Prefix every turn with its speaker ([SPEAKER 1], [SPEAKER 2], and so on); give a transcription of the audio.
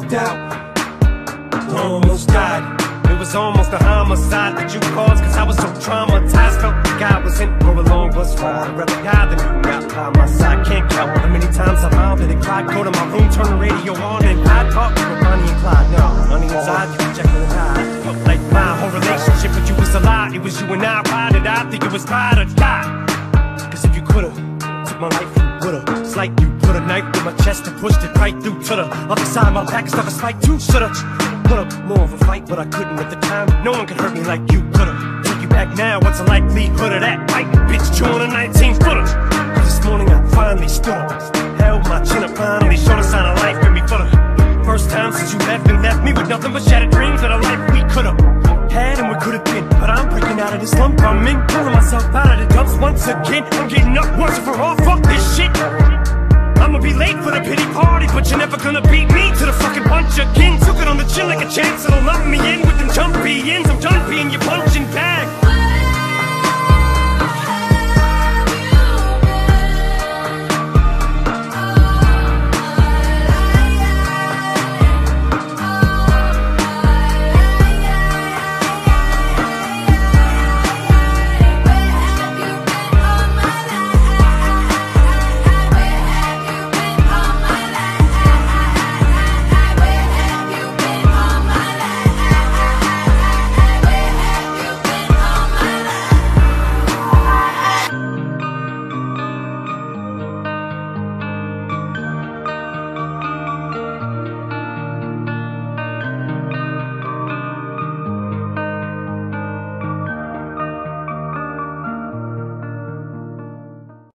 [SPEAKER 1] knocked out, almost died. It was almost a homicide that you caused, cause I was so traumatized. Felt like I was in for a long bus ride. I'd rather die than you got by my side. Can't count how many times I vowed that it cried. Go to my room, turn the radio on, and I'd talk to Bonnie and Clyde. No, honey inside, you checking the tide. Felt like my whole relationship with you was a lie. It was you and I, why did I think it was ride or die? Cause if you could've took my life, you would've. It's like you put a knife through my chest and pushed it right through to the other side of my back and stuck a spike too. Should've put up more of a fight, but I couldn't at the time. No one could hurt me like you could've. Take you back now, what's the likelihood of that? Right, bitch, chewing a 19-footer. This morning I finally stood up, held my chin up, finally showed a sign of life in me for the first time since you left me with nothing but shattered dreams of the life we could've had and we could've been. But I'm breaking out of this slump I'm in, pulling myself out of the dumps once again. I'm getting up once and for all, fuck this shit. I'ma be late for the pity party, but you're never gonna beat me to the fucking punch again. Took it on the chin like a chance, it'll lock me in with them jumpy ends. I'm done being your punching bag.